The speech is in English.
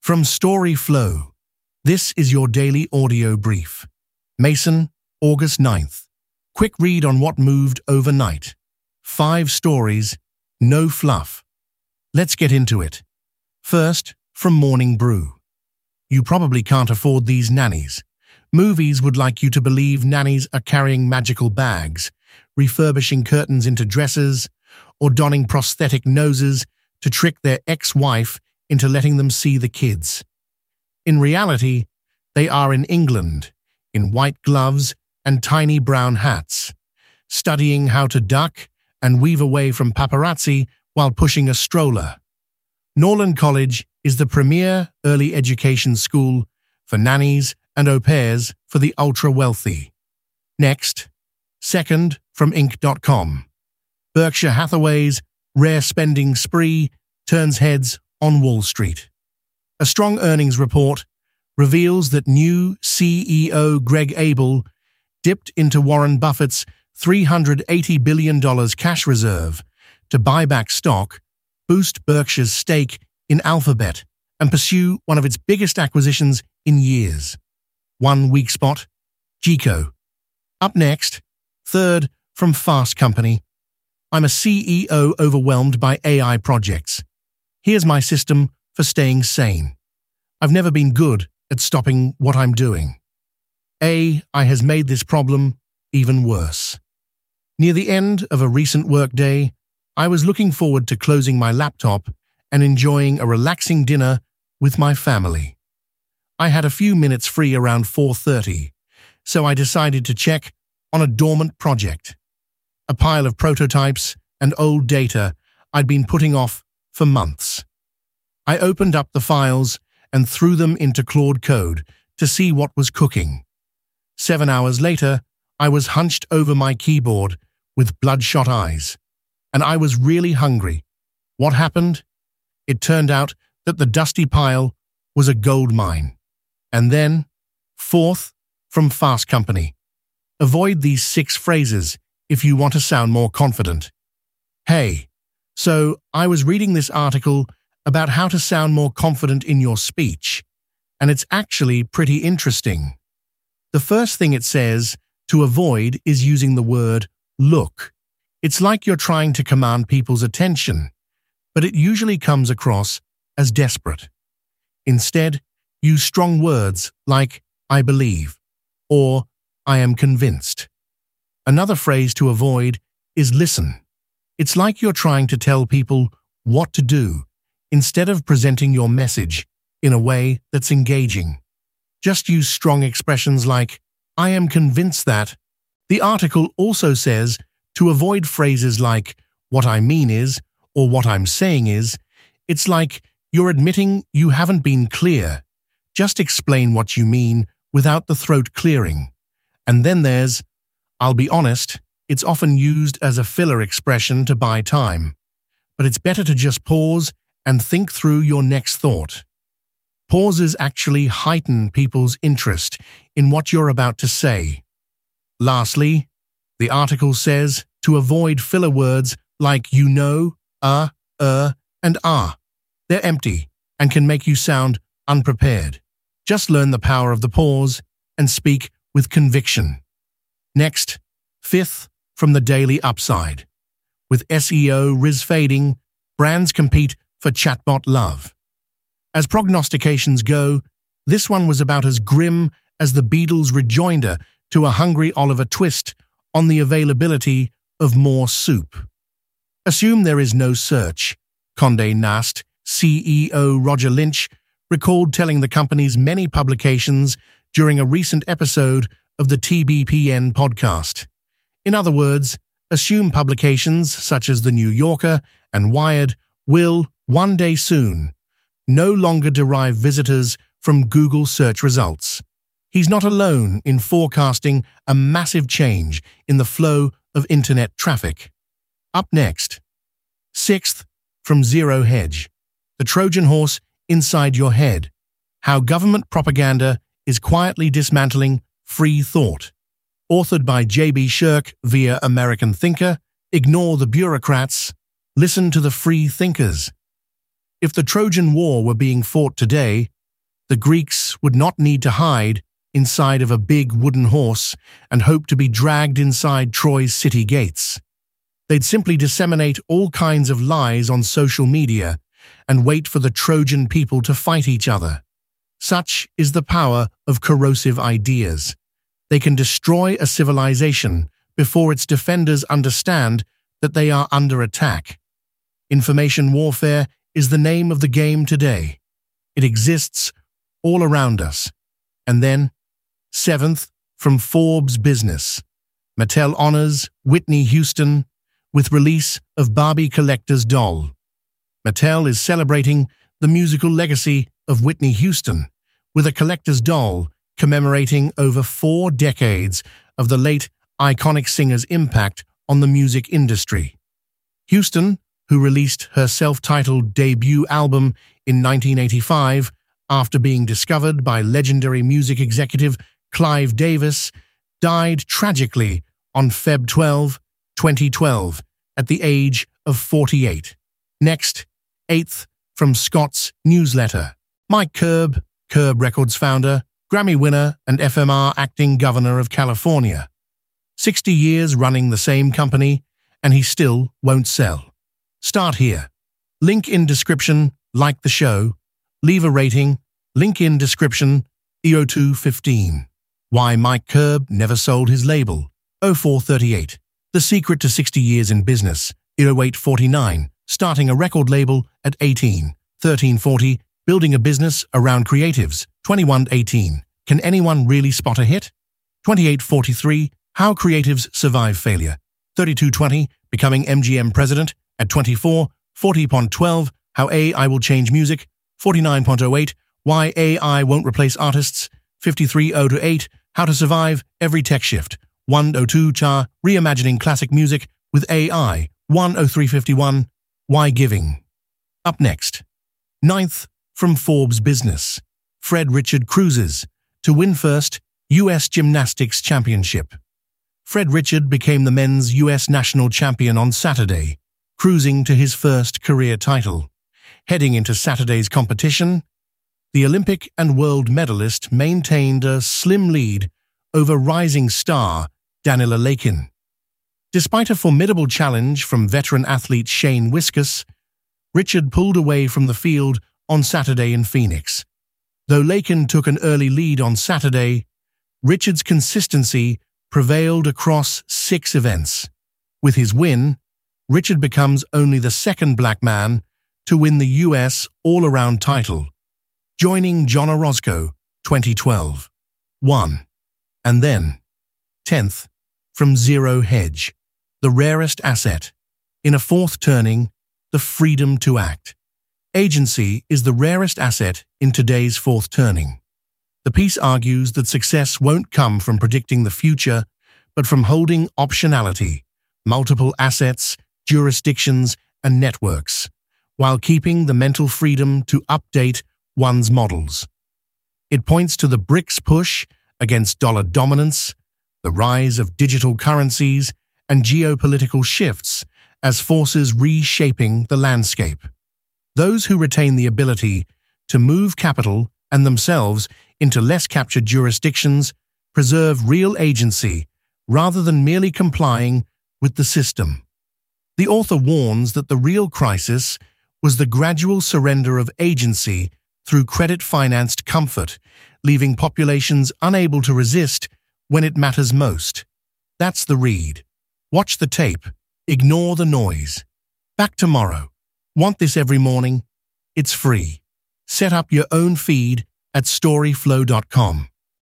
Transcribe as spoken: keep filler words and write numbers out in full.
From Story Flow, this is your daily audio brief. Mason, August ninth. Quick read on what moved overnight. Five stories, no fluff. Let's get into it. First, from Morning Brew. You probably can't afford these nannies. Movies would like you to believe nannies are carrying magical bags, refurbishing curtains into dresses, or donning prosthetic noses to trick their ex-wife into letting them see the kids. In reality, they are in England, in white gloves and tiny brown hats, studying how to duck and weave away from paparazzi while pushing a stroller. Norland College is the premier early education school for nannies and au pairs for the ultra-wealthy. Next, second from Inc dot com. Berkshire Hathaway's rare spending spree turns heads on Wall Street. A strong earnings report reveals that new C E O Greg Abel dipped into Warren Buffett's three hundred eighty billion dollars cash reserve to buy back stock, boost Berkshire's stake in Alphabet, and pursue one of its biggest acquisitions in years. One weak spot, Geco. Up next, third from Fast Company. I'm a C E O overwhelmed by A I projects. Here's my system for staying sane. I've never been good at stopping what I'm doing. A I has made this problem even worse. Near the end of a recent workday, I was looking forward to closing my laptop and enjoying a relaxing dinner with my family. I had a few minutes free around four thirty, so I decided to check on a dormant project. A pile of prototypes and old data I'd been putting off for months. I opened up the files and threw them into Claude Code to see what was cooking. Seven hours later, I was hunched over my keyboard with bloodshot eyes, and I was really hungry. What happened? It turned out that the dusty pile was a gold mine. And then, fourth, from Fast Company. Avoid these six phrases if you want to sound more confident. Hey, so I was reading this article about how to sound more confident in your speech, and it's actually pretty interesting. The first thing it says to avoid is using the word look. It's like you're trying to command people's attention, but it usually comes across as desperate. Instead, use strong words like I believe or I am convinced. Another phrase to avoid is listen. It's like you're trying to tell people what to do instead of presenting your message in a way that's engaging. Just use strong expressions like, I am convinced that. The article also says to avoid phrases like, what I mean is, or what I'm saying is. It's like you're admitting you haven't been clear. Just explain what you mean without the throat clearing. And then there's, I'll be honest, it's often used as a filler expression to buy time. But it's better to just pause and think through your next thought. Pauses actually heighten people's interest in what you're about to say. Lastly, the article says to avoid filler words like you know, uh, uh, and ah. They're empty and can make you sound unprepared. Just learn the power of the pause and speak with conviction. Next, fifth, from the Daily Upside. With S E O riz fading, brands compete for chatbot love. As prognostications go, this one was about as grim as the Beatles' rejoinder to a hungry Oliver Twist on the availability of more soup. Assume there is no search. Condé Nast C E O Roger Lynch recalled telling the company's many publications during a recent episode of the T B P N podcast. In other words, assume publications such as The New Yorker and Wired will, one day soon, no longer derive visitors from Google search results. He's not alone in forecasting a massive change in the flow of internet traffic. Up next, sixth, from Zero Hedge, the Trojan horse inside your head, how government propaganda is quietly dismantling free thought. Authored by J B Shirk via American Thinker, ignore the bureaucrats, listen to the free thinkers. If the Trojan War were being fought today, The Greeks would not need to hide inside of a big wooden horse and hope to be dragged inside Troy's city gates. They'd simply disseminate all kinds of lies on social media and wait for the Trojan people to fight each other. Such is the power of corrosive ideas. They can destroy a civilization before its defenders understand that they are under attack. Information warfare is the name of the game today. It exists all around us. And then, seventh, from Forbes Business, Mattel honors Whitney Houston with release of Barbie Collector's Doll. Mattel is celebrating the musical legacy of Whitney Houston with a collector's doll commemorating over four decades of the late iconic singer's impact on the music industry. Houston, who released her self-titled debut album in nineteen eighty-five after being discovered by legendary music executive Clive Davis, died tragically on February twelfth, twenty twelve, at the age of forty-eight. Next, eighth, from Scott's newsletter. Mike Curb, Curb Records founder, Grammy winner, and F M R acting governor of California. sixty years running the same company, and he still won't sell. Start here. Link in description, like the show, leave a rating, link in description, E O two fifteen. Why Mike Curb never sold his label, oh four thirty-eight. The secret to sixty years in business, oh eight forty-nine. Starting a record label at eighteen, thirteen forty. Building a business around creatives, twenty-one eighteen. Can anyone really spot a hit? twenty-eight forty-three. How creatives survive failure, thirty-two twenty. Becoming M G M president at twenty-four, forty twelve. How A I will change music, forty-nine oh eight. Why A I won't replace artists, fifty-three oh eight. How to survive every tech shift, one oh two. Char, reimagining classic music with A I, one oh three fifty-one. Why giving? Up next. Ninth, from Forbes Business. Fred Richard cruises to win first U S Gymnastics Championship. Fred Richard became the men's U S national champion on Saturday, cruising to his first career title. Heading into Saturday's competition, the Olympic and world medalist maintained a slim lead over rising star Daniela Lakin. Despite a formidable challenge from veteran athlete Shane Wiskus, Richard pulled away from the field on Saturday in Phoenix. Though Lakin took an early lead on Saturday, Richard's consistency prevailed across six events. With his win, Richard becomes only the second black man to win the U S all-around title, joining John Orozco, twenty twelve. One. And then, tenth, from Zero Hedge, the rarest asset. In a fourth turning, the freedom to act. Agency is the rarest asset in today's fourth turning. The piece argues that success won't come from predicting the future, but from holding optionality, multiple assets, jurisdictions, and networks, while keeping the mental freedom to update one's models. It points to the BRICS push against dollar dominance, the rise of digital currencies, and geopolitical shifts as forces reshaping the landscape. Those who retain the ability to move capital and themselves into less captured jurisdictions preserve real agency rather than merely complying with the system. The author warns that the real crisis was the gradual surrender of agency through credit-financed comfort, leaving populations unable to resist when it matters most. That's the read. Watch the tape. Ignore the noise. Back tomorrow. Want this every morning? It's free. Set up your own feed at storyflow dot com.